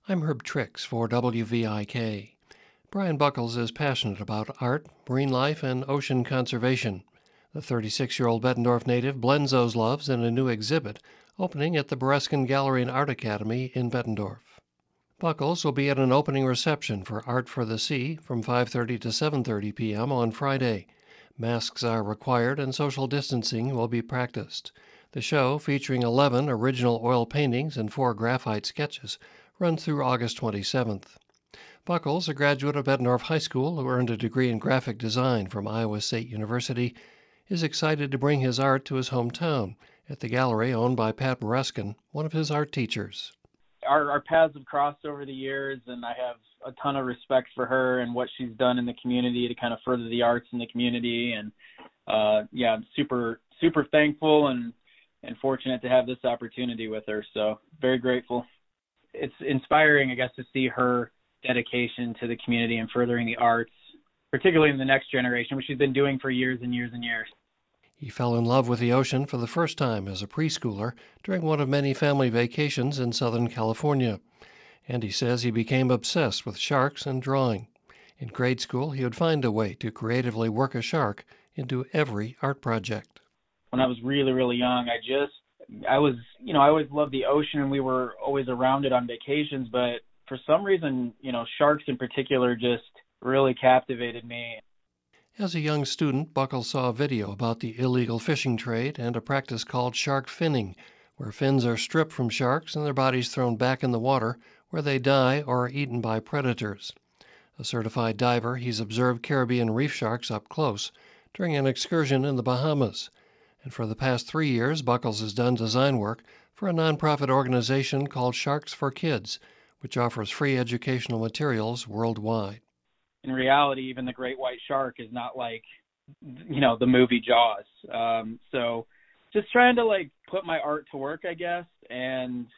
I'm Herb Trix for WVIK. Brian Buckles is passionate about art, marine life, and ocean conservation. The 36-year-old Bettendorf native blends those loves in a new exhibit opening at the Bereskin Gallery and Art Academy in Bettendorf. Buckles will be at an opening reception for Art for the Sea from 5:30 to 7:30 p.m. on Friday. Masks are required and social distancing will be practiced. The show, featuring 11 original oil paintings and 4 graphite sketches, runs through August 27th. Buckles, a graduate of Bettendorf High School who earned a degree in graphic design from Iowa State University, is excited to bring his art to his hometown at the gallery owned by Pat Bereskin, one of his art teachers. Our paths have crossed over the years, and I have a ton of respect for her and what she's done in the community to kind of further the arts in the community. And I'm super thankful and fortunate to have this opportunity with her. So very grateful. It's inspiring, I guess, to see her dedication to the community and furthering the arts, particularly in the next generation, which she's been doing for years and years and years. He fell in love with the ocean for the first time as a preschooler during one of many family vacations in Southern California. And he says he became obsessed with sharks and drawing. In grade school, he would find a way to creatively work a shark into every art project. When I was really, really young, I always loved the ocean, and we were always around it on vacations, but for some reason, sharks in particular just really captivated me. As a young student, Buckles saw a video about the illegal fishing trade and a practice called shark finning, where fins are stripped from sharks and their bodies thrown back in the water where they die or are eaten by predators. A certified diver, he's observed Caribbean reef sharks up close during an excursion in the Bahamas. And for the past 3 years, Buckles has done design work for a nonprofit organization called Sharks for Kids, which offers free educational materials worldwide. In reality, even the great white shark is not like, the movie Jaws. So just trying to put my art to work, I guess, and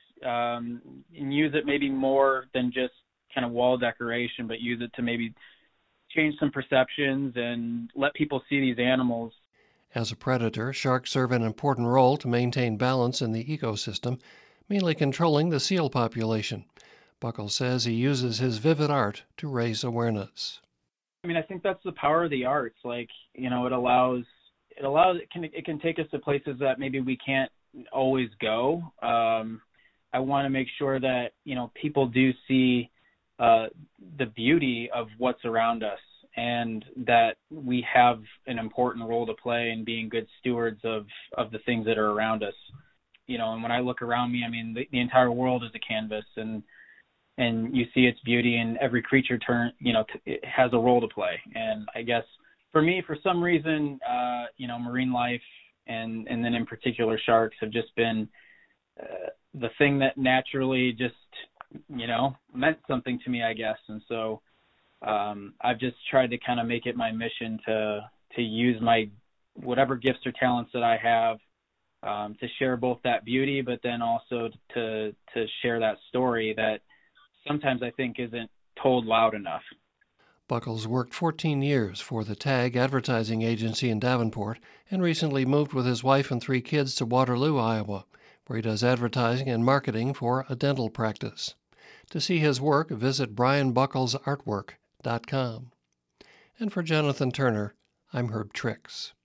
use it maybe more than just kind of wall decoration, but use it to maybe change some perceptions and let people see these animals. As a predator, sharks serve an important role to maintain balance in the ecosystem, mainly controlling the seal population. Buckles says he uses his vivid art to raise awareness. I think that's the power of the arts. It can take us to places that maybe we can't always go. I want to make sure that, people do see the beauty of what's around us, and that we have an important role to play in being good stewards of the things that are around us. And when I look around me, the entire world is a canvas, and you see its beauty, and every creature it has a role to play. And I guess for me, for some reason, marine life and then in particular sharks have just been the thing that naturally just, meant something to me, I guess. And so I've just tried to kind of make it my mission to use my whatever gifts or talents that I have to share both that beauty, but then also to share that story that sometimes I think isn't told loud enough. Buckles worked 14 years for the TAG advertising agency in Davenport and recently moved with his wife and 3 kids to Waterloo, Iowa, where he does advertising and marketing for a dental practice. To see his work, visit brianbucklesartwork.com. And for Jonathan Turner, I'm Herb Trix.